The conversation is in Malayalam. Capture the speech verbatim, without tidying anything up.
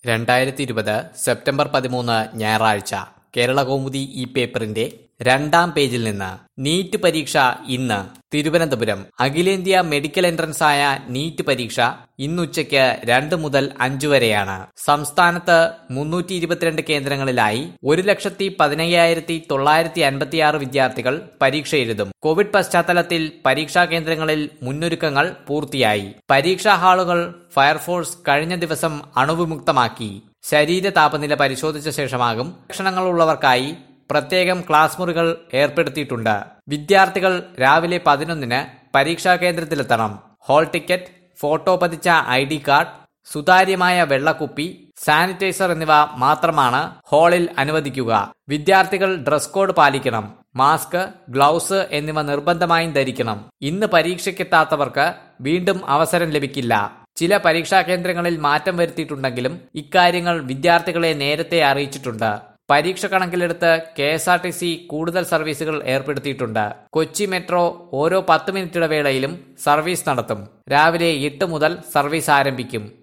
രണ്ടായിരത്തി ഇരുപത് സെപ്റ്റംബർ പതിമൂന്ന് ഞായറാഴ്ച കേരളകൗമുദി ഈ പേപ്പറിന്റെ രണ്ടാം പേജിൽ നിന്ന് നീറ്റ് പരീക്ഷ ഇന്ന് തിരുവനന്തപുരം അഖിലേന്ത്യാ മെഡിക്കൽ എൻട്രൻസ് ആയ നീറ്റ് പരീക്ഷ ഇന്നുച്ചയ്ക്ക് രണ്ട് മുതൽ അഞ്ചു വരെയാണ്. സംസ്ഥാനത്ത് മുന്നൂറ്റി ഇരുപത്തിരണ്ട് കേന്ദ്രങ്ങളിലായി ഒരു ലക്ഷത്തി പതിനയ്യായിരത്തി തൊള്ളായിരത്തി അൻപത്തിയാറ് വിദ്യാർത്ഥികൾ പരീക്ഷ എഴുതും. കോവിഡ് പശ്ചാത്തലത്തിൽ പരീക്ഷാ കേന്ദ്രങ്ങളിൽ മുന്നൊരുക്കങ്ങൾ പൂർത്തിയായി. പരീക്ഷാ ഹാളുകൾ ഫയർഫോഴ്സ് കഴിഞ്ഞ ദിവസം അണുവിമുക്തമാക്കി. ശരീര താപനില പരിശോധിച്ച ശേഷമാകും. ലക്ഷണങ്ങളുള്ളവർക്കായി പ്രത്യേകം ക്ലാസ് മുറികൾ ഏർപ്പെടുത്തിയിട്ടുണ്ട്. വിദ്യാർത്ഥികൾ രാവിലെ പതിനൊന്നിന് പരീക്ഷാ കേന്ദ്രത്തിലെത്തണം. ഹാൾ ടിക്കറ്റ്, ഫോട്ടോ പതിച്ച ഐ ഡി കാർഡ്, സുതാര്യമായ വെള്ളക്കുപ്പി, സാനിറ്റൈസർ എന്നിവ മാത്രമാണ് ഹാളിൽ അനുവദിക്കുക. വിദ്യാർത്ഥികൾ ഡ്രസ് കോഡ് പാലിക്കണം. മാസ്ക്, ഗ്ലൗസ് എന്നിവ നിർബന്ധമായും ധരിക്കണം. ഇന്ന് പരീക്ഷയ്ക്കെത്താത്തവർക്ക് വീണ്ടും അവസരം ലഭിക്കില്ല. ചില പരീക്ഷാ കേന്ദ്രങ്ങളിൽ മാറ്റം വരുത്തിയിട്ടുണ്ടെങ്കിലും ഇക്കാര്യങ്ങൾ വിദ്യാർത്ഥികളെ നേരത്തെ അറിയിച്ചിട്ടുണ്ട്. പരീക്ഷ കണക്കിലെടുത്ത് K S R T C കൂടുതൽ സർവീസുകൾ ഏർപ്പെടുത്തിയിട്ടുണ്ട്. കൊച്ചി മെട്രോ ഓരോ പത്ത് മിനിറ്റ് ഇടവേളയിലും സർവീസ് നടത്തും. രാവിലെ എട്ട് മുതൽ സർവീസ് ആരംഭിക്കും.